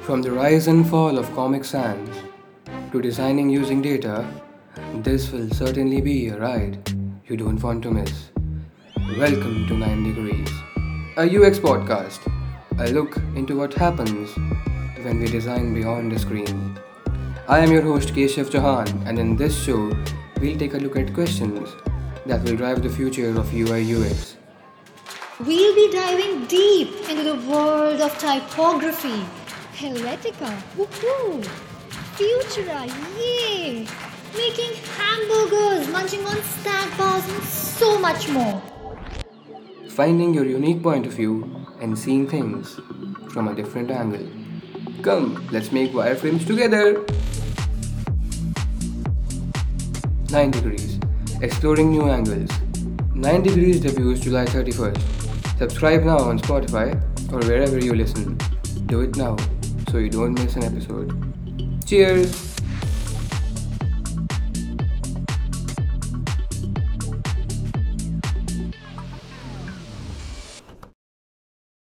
From the rise and fall of Comic Sans to designing using data, this will certainly be a ride you don't want to miss. Welcome to 9 Degrees, a UX podcast, a look into what happens when we design beyond the screen. I am your host Keshav Chauhan, and in this show, we'll take a look at questions that will drive the future of UI UX. We'll be diving deep into the world of typography, Helvetica, woohoo, Futura, yay, making hamburgers, munching on snack bars, and so much more. Finding your unique point of view and seeing things from a different angle. Come, let's make wireframes together! 9 Degrees, exploring new angles. 9 Degrees debuts July 31st. Subscribe now on Spotify or wherever you listen. Do it now so you don't miss an episode. Cheers!